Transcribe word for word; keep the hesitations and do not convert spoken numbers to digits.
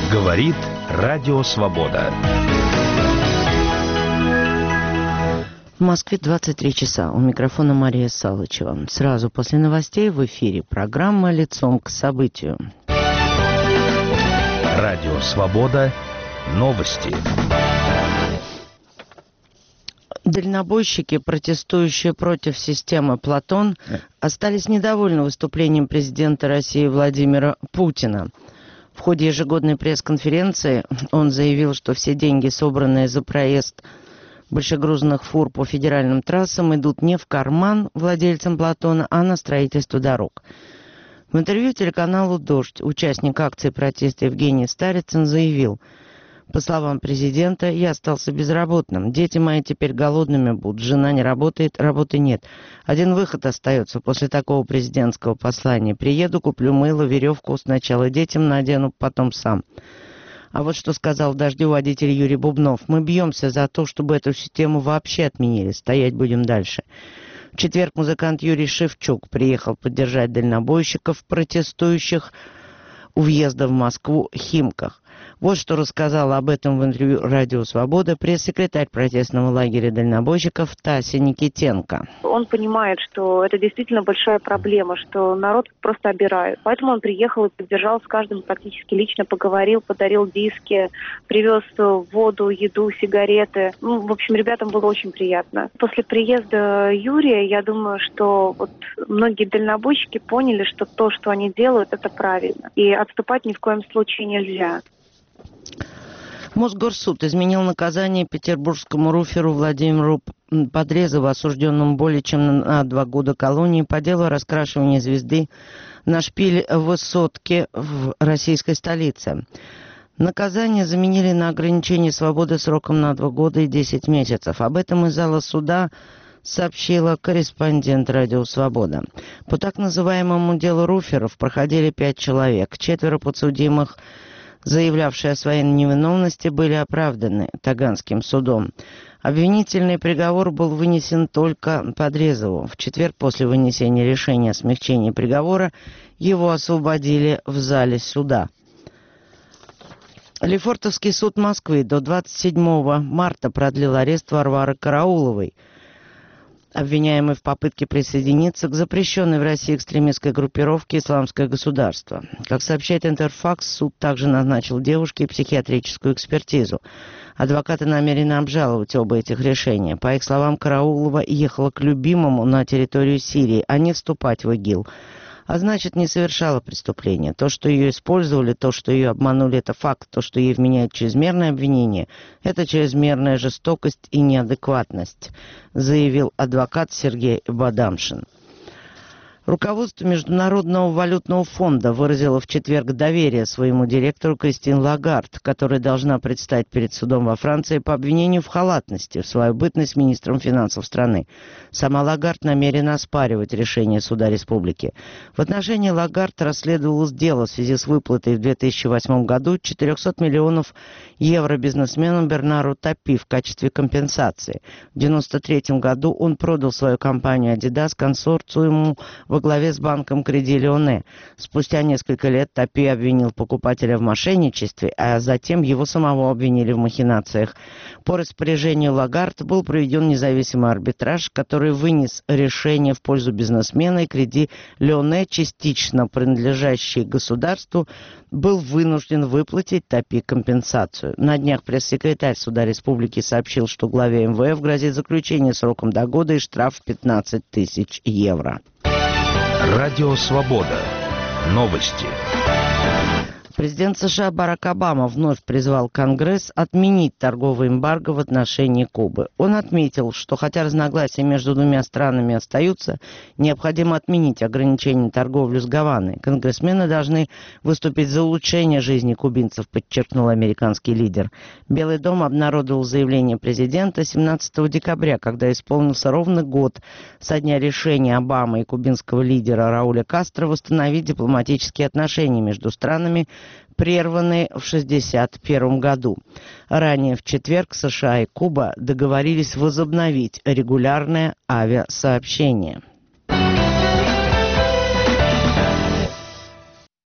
Говорит Радио Свобода. В Москве двадцать три часа. У микрофона Мария Салычева. Сразу после новостей в эфире программа «Лицом к событию». Радио Свобода. Новости. Дальнобойщики, протестующие против системы «Платон», остались недовольны выступлением президента России Владимира Путина. В ходе ежегодной пресс-конференции он заявил, что все деньги, собранные за проезд большегрузных фур по федеральным трассам, идут не в карман владельцам «Платона», а на строительство дорог. В интервью телеканалу «Дождь» участник акции протеста Евгений Старицын заявил: по словам президента, я остался безработным. Дети мои теперь голодными будут. Жена не работает, работы нет. Один выход остается после такого президентского послания. Приеду, куплю мыло, веревку. Сначала детям надену, потом сам. А вот что сказал в «Дождю» водитель Юрий Бубнов. Мы бьемся за то, чтобы эту систему вообще отменили. Стоять будем дальше. В четверг музыкант Юрий Шевчук приехал поддержать дальнобойщиков, протестующих у въезда в Москву Химках. Вот что рассказала об этом в интервью «Радио Свобода» пресс-секретарь протестного лагеря дальнобойщиков Тася Никитенко. Он понимает, что это действительно большая проблема, что народ просто обирают. Поэтому он приехал и поддержал с каждым, практически лично поговорил, подарил диски, привез воду, еду, сигареты. Ну, в общем, ребятам было очень приятно. После приезда Юрия, я думаю, что вот многие дальнобойщики поняли, что то, что они делают, это правильно. И отступать ни в коем случае нельзя. Мосгорсуд изменил наказание петербургскому руферу Владимиру Подрезову, осужденному более чем на два года колонии по делу о раскрашивании звезды на шпиле высотки в российской столице. Наказание заменили на ограничение свободы сроком на два года и десять месяцев. Об этом из зала суда сообщила корреспондент «Радио Свобода». По так называемому делу руферов проходили пять человек. Четверо подсудимых, заявлявшие о своей невиновности, были оправданы Таганским судом. Обвинительный приговор был вынесен только Подрезову. В четверг после вынесения решения о смягчении приговора его освободили в зале суда. Лефортовский суд Москвы до двадцать седьмого марта продлил арест Варвары Карауловой, обвиняемый в попытке присоединиться к запрещенной в России экстремистской группировке «Исламское государство». Как сообщает Интерфакс, суд также назначил девушке психиатрическую экспертизу. Адвокаты намерены обжаловать оба этих решения. По их словам, Караулова ехала к любимому на территорию Сирии, а не вступать в ИГИЛ. А значит, не совершала преступления. То, что ее использовали, то, что ее обманули, это факт. То, что ей вменяют чрезмерное обвинение, это чрезмерная жестокость и неадекватность, заявил адвокат Сергей Бадамшин. Руководство Международного валютного фонда выразило в четверг доверие своему директору Кристин Лагард, которая должна предстать перед судом во Франции по обвинению в халатности в свою бытность министром финансов страны. Сама Лагард намерена оспаривать решение суда республики. В отношении Лагард расследовалось дело в связи с выплатой в две тысячи восьмом году четырехсот миллионов евро бизнесмену Бернару Тапи в качестве компенсации. В девяносто третьем году он продал свою компанию Adidas консорциуму во главе с банком Креди Леоне. Спустя несколько лет Тапи обвинил покупателя в мошенничестве, а затем его самого обвинили в махинациях. По распоряжению Лагард был проведен независимый арбитраж, который вынес решение в пользу бизнесмена, и Креди Леоне, частично принадлежащий государству, был вынужден выплатить Тапи компенсацию. На днях пресс-секретарь суда республики сообщил, что главе эм вэ эф грозит заключение сроком до года и штраф в пятнадцать тысяч евро. Радио Свобода. Новости. Президент США Барак Обама вновь призвал Конгресс отменить торговое эмбарго в отношении Кубы. Он отметил, что хотя разногласия между двумя странами остаются, необходимо отменить ограничения торговли с Гаваной. Конгрессмены должны выступить за улучшение жизни кубинцев, подчеркнул американский лидер. Белый дом обнародовал заявление президента семнадцатого декабря, когда исполнился ровно год со дня решения Обамы и кубинского лидера Рауля Кастро восстановить дипломатические отношения между странами, прерванные в шестьдесят первом году. Ранее в четверг США и Куба договорились возобновить регулярное авиасообщение.